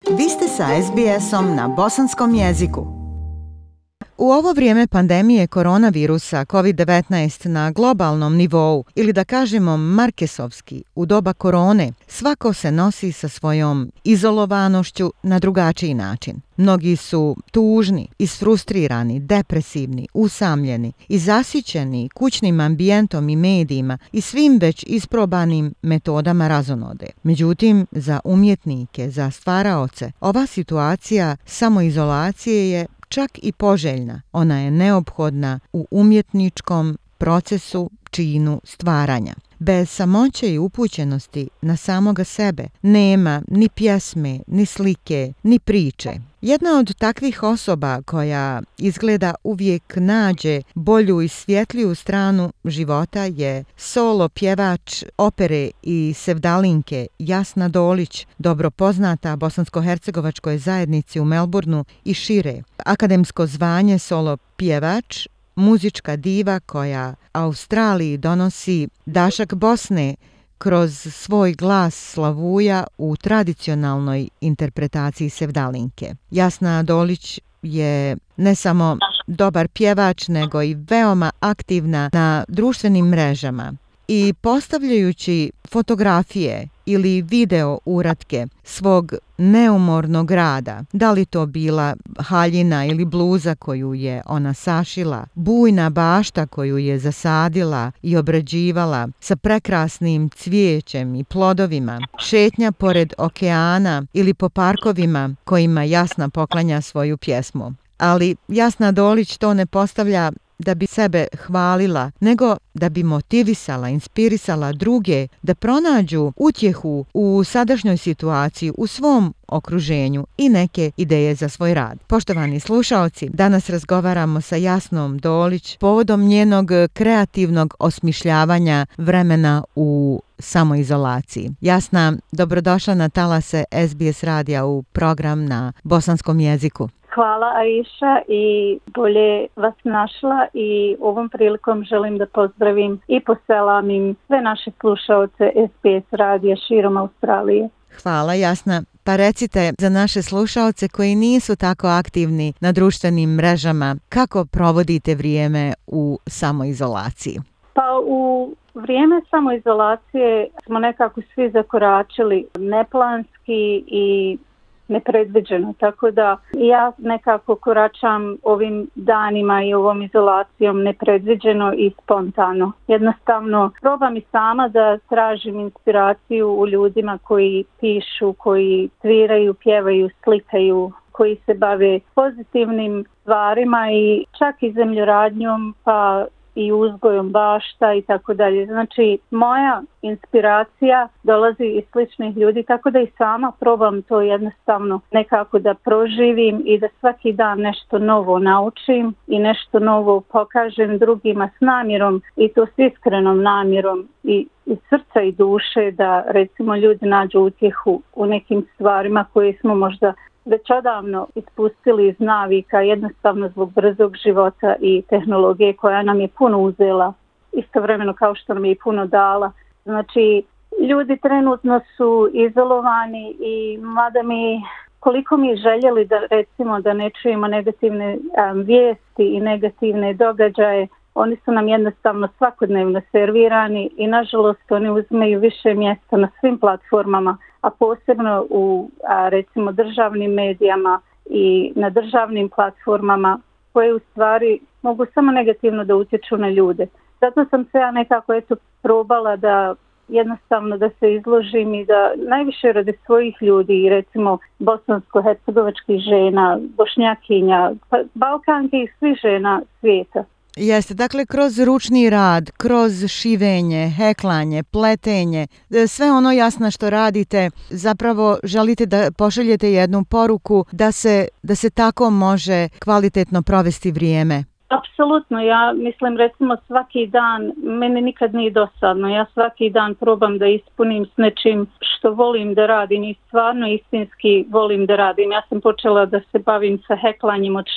Vi ste sa SBS-om na bosanskom jeziku. U ovo vrijeme pandemije koronavirusa COVID-19 na globalnom nivou, ili da kažemo markesovski, u doba korone, svako se nosi sa svojom izolovanošću na drugačiji način. Mnogi su tužni, isfrustrirani, depresivni, usamljeni i zasićeni kućnim ambijentom i medijima i svim već isprobanim metodama razonode. Međutim, za umjetnike, za stvaraoce, ova situacija samoizolacije je čak i poželjna. Ona je neophodna u umjetničkom procesu, činu stvaranja. Bez samoće i upućenosti na samoga sebe nema ni pjesme, ni slike, ni priče. Jedna od takvih osoba koja izgleda uvijek nađe bolju i svjetliju stranu života je solo pjevač opere i sevdalinke Jasna Dolić, dobro poznata bosansko-hercegovačkoj zajednici u Melbourneu i šire. Akademsko zvanje solo pjevač, muzička diva koja Australiji donosi dašak Bosne kroz svoj glas slavuja u tradicionalnoj interpretaciji sevdalinke. Jasna Dolić je ne samo dobar pjevač, nego i veoma aktivna na društvenim mrežama. I postavljajući fotografije ili video uratke svog neumornog rada, da li to bila haljina ili bluza koju je ona sašila, bujna bašta koju je zasadila i obrađivala sa prekrasnim cvijećem i plodovima, šetnja pored okeana ili po parkovima kojima Jasna poklanja svoju pjesmu. Ali Jasna Dolić to ne postavlja da bi sebe hvalila, nego da bi motivisala, inspirisala druge da pronađu utjehu u sadašnjoj situaciji, u svom okruženju i neke ideje za svoj rad. Poštovani slušaoci, danas razgovaramo sa Jasnom Dolić povodom njenog kreativnog osmišljavanja vremena u samoizolaciji. Jasna, dobrodošla na talase SBS radija u program na bosanskom jeziku. Hvala Aisha i bolje vas našla i ovom prilikom želim da pozdravim i poselamim sve naše slušaoce SBS radija širom Australije. Hvala Jasna. Pa recite za naše slušaoce koji nisu tako aktivni na društvenim mrežama, kako provodite vrijeme u samoizolaciji? Pa u vrijeme samoizolacije smo nekako svi zakoračili neplanski i nepredviđeno, tako da ja nekako koračam ovim danima i ovom izolacijom nepredviđeno i spontano. Jednostavno probam i sama da tražim inspiraciju u ljudima koji pišu, koji tviraju, pjevaju, slikaju, koji se bave pozitivnim stvarima i čak i zemljoradnjom, pa i uzgojom bašta i tako dalje. Znači, moja inspiracija dolazi iz sličnih ljudi, tako da i sama probam to jednostavno nekako da proživim i da svaki dan nešto novo naučim i nešto novo pokažem drugima s namjerom i to s iskrenom namjerom i iz srca i duše da recimo ljudi nađu utjehu u nekim stvarima koje smo možda već odavno ispustili iz navika, jednostavno zbog brzog života i tehnologije koja nam je puno uzela, istovremeno kao što nam je i puno dala. Znači, ljudi trenutno su izolovani i mada mi, koliko mi željeli da recimo da ne čujemo negativne vijesti i negativne događaje, oni su nam jednostavno svakodnevno servirani i nažalost oni uzmeju više mjesta na svim platformama, a posebno u recimo državnim medijama i na državnim platformama koje u stvari mogu samo negativno da utječu na ljude. Zato sam se ja nekako probala da jednostavno da se izložim i da najviše radi svojih ljudi, recimo bosansko-hercegovačkih žena, bošnjakinja, balkanki i svih žena svijeta. Jeste, dakle kroz ručni rad, kroz šivenje, heklanje, pletenje, sve ono Jasna što radite, zapravo želite da pošaljete jednu poruku da se tako može kvalitetno provesti vrijeme. Apsolutno, ja mislim recimo svaki dan, meni nikad nije dosadno, ja svaki dan probam da ispunim s nečim što volim da radim i stvarno istinski volim da radim. Ja sam počela da se bavim sa heklanjem od 6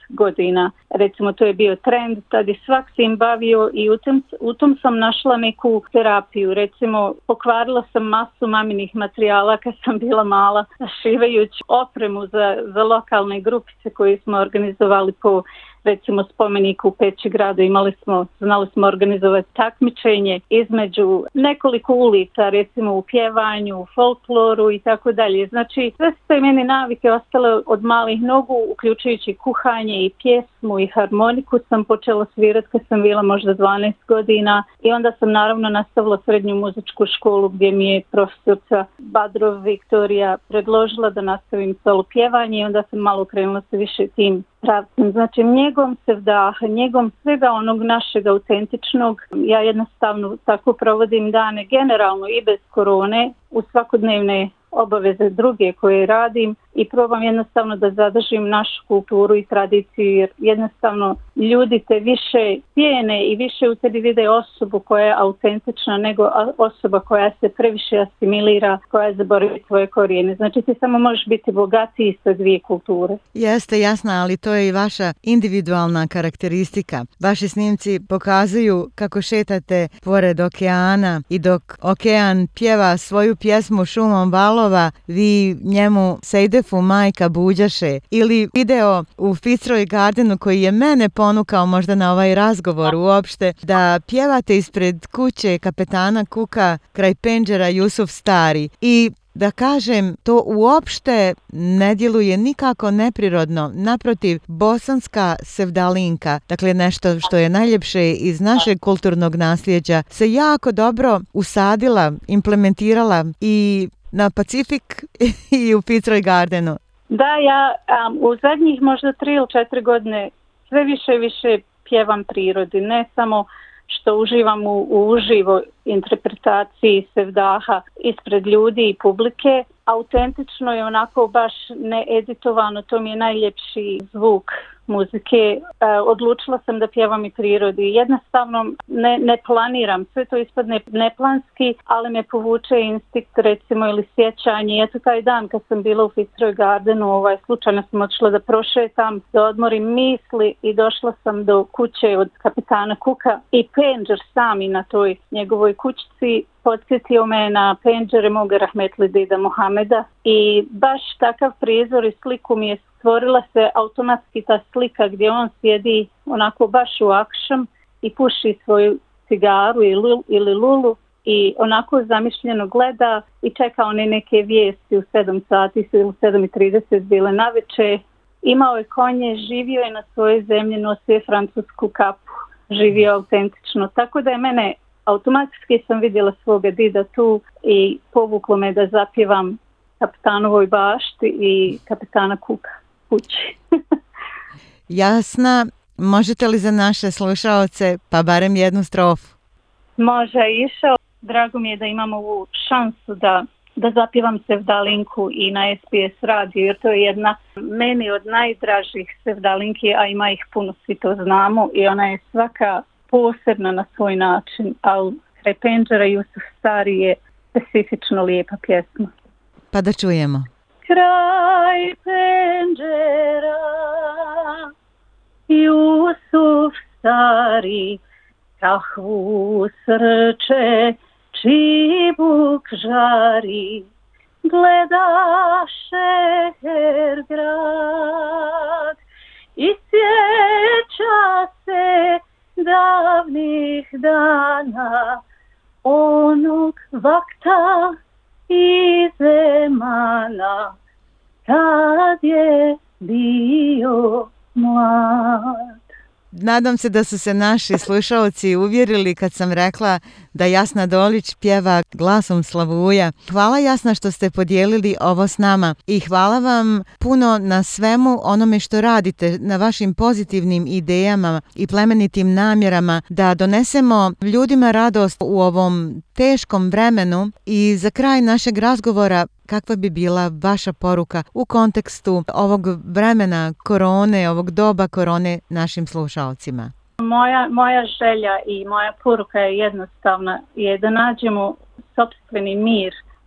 godina. Recimo, to je bio trend, tad je svak se im bavio i u tom sam našla neku terapiju. Recimo, pokvarila sam masu maminih materijala kad sam bila mala, šivajući opremu za lokalne grupice koje smo organizovali po recimo spomeniku u Pećigradu. Znali smo organizovati takmičenje između nekoliko ulica, recimo u pjevanju, u folkloru i tako dalje. Znači, sve su te meni navike ostale od malih nogu, uključujući kuhanje i pjesmu i harmoniku sam počela svirati kad sam bila možda 12 godina i onda sam naravno nastavila srednju muzičku školu gdje mi je profesorca Badrov Viktorija predložila da nastavim solo pjevanje i onda sam malo krenula se više tim pravcem. Znači, njegom sevdaha, njegom svega onog našeg autentičnog, ja jednostavno tako provodim dane generalno i bez korone u svakodnevne obaveze druge koje radim i probam jednostavno da zadržim našu kulturu i tradiciju jer jednostavno ljudi te više cijene i više u tebi vide osobu koja je autentična nego osoba koja se previše asimilira, koja zaboravi svoje korijene. Znači ti samo možeš biti bogatiji sa dvije kulture. Jeste, jasno, ali to je i vaša individualna karakteristika. Vaši snimci pokazuju kako šetate pored okeana i dok okean pjeva svoju pjesmu šumom valova, vi njemu Sejdefu majka buđaše, ili video u Fitzroy Gardenu koji je mene ponukao možda na ovaj razgovor uopšte, da pjevate ispred kuće kapetana Kuka kraj penđera Jusuf Stari i da kažem, to uopšte ne djeluje nikako neprirodno. Naprotiv, bosanska sevdalinka, dakle nešto što je najljepše iz našeg kulturnog nasljeđa, se jako dobro usadila, implementirala i na Pacifik i u Fitzroy Gardenu. Da, ja u zadnjih možda 3 ili 4 godine sve više i više pjevam prirodi, ne samo što uživam u uživo interpretaciji sevdaha ispred ljudi i publike. Autentično je onako baš needitovano, to mi je najljepši zvuk muzike. Odlučila sam da pjevam i prirodi. Jednostavno ne planiram, sve to ispadne neplanski, ali me povuče instinkt recimo ili sjećanje. Eto taj dan kad sam bila u Fitzroy Gardenu, slučajno sam odšla da prošetam, da odmorim misli i došla sam do kuće od kapetana Kuka i penđer sami na toj njegovoj kućici podsjetio me na penđere moga rahmetli dida Mohameda i baš takav prizor i sliku mi je stvorila se automatski ta slika gdje on sjedi onako baš u akšam i puši svoju cigaru ili lulu i onako zamišljeno gleda i čeka one neke vijesti u 7 sati ili u 7:30 bile naveče. Imao je konje, živio je na svojoj zemlji, nosio je francusku kapu, živio autentično. Tako da je mene automatski sam vidjela svoga dida tu i povuklo me da zapjevam Kapetanovoj bašti i kapetana Kuka kući. Jasna, možete li za naše slušaoce pa barem jednu strofu? Može, išao. Drago mi je da imamo ovu šansu da zapjevam sevdalinku i na SBS radiju, jer to je jedna meni od najdražih sevdalinki, a ima ih puno, svi to znamo i ona je svaka posebna na svoj način, ali kraj penđera Jusuf Stari je specifično lijepa pjesma. Pa da čujemo. Kraj penđera Jusuf Stari kahvu srče čibuk žari gledaše grad i sjeća se davnih dana onog vakta i zemana kad je bio mlad. Nadam se da su se naši slušalci uvjerili kad sam rekla da Jasna Dolić pjeva glasom Slavuja. Hvala Jasna što ste podijelili ovo s nama i hvala vam puno na svemu onome što radite, na vašim pozitivnim idejama i plemenitim namjerama da donesemo ljudima radost u ovom teškom vremenu. I za kraj našeg razgovora, kakva bi bila vaša poruka u kontekstu ovog vremena korone, ovog doba korone našim slušalcima? Moja želja i moja poruka je jednostavna, je da nađemo sopstveni mir,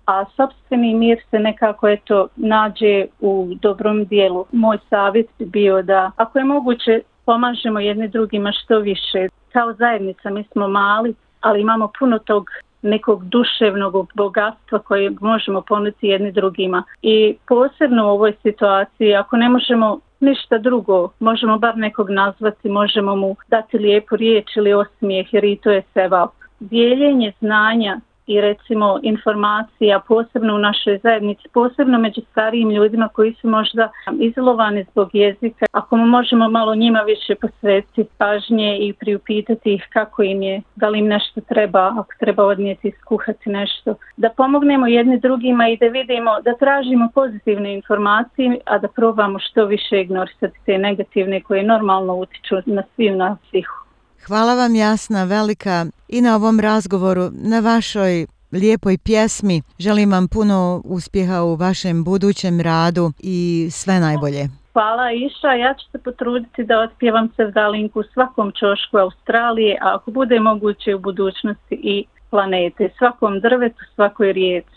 a sopstveni mir se nekako nađe u dobrom dijelu. Moj savjet bi bio da ako je moguće pomažemo jedni drugima što više. Kao zajednica mi smo mali, ali imamo puno tog nekog duševnog bogatstva koje možemo ponuditi jedni drugima. I posebno u ovoj situaciji, ako ne možemo ništa drugo, možemo bar nekog nazvati, možemo mu dati lijepu riječ ili osmijeh, jer i to je sevap. Dijeljenje znanja i recimo informacija, posebno u našoj zajednici, posebno među starijim ljudima koji su možda izolovani zbog jezika. Ako možemo malo njima više posvetiti pažnje i priupitati ih kako im je, da li im nešto treba, ako treba odnijeti, skuhati nešto. Da pomognemo jedni drugima i da vidimo, da tražimo pozitivne informacije, a da probamo što više ignorisati te negativne koje normalno utiču na svih. Hvala vam Jasna velika i na ovom razgovoru, na vašoj lijepoj pjesmi. Želim vam puno uspjeha u vašem budućem radu i sve najbolje. Hvala Iša, ja ću se potruditi da otpjevam Sevdalinku u svakom ćošku Australije, a ako bude moguće u budućnosti i planete, svakom drvetu, svakoj rijeci.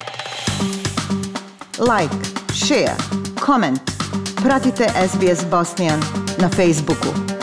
Like, share, comment. Pratite SBS Bosnian na Facebooku.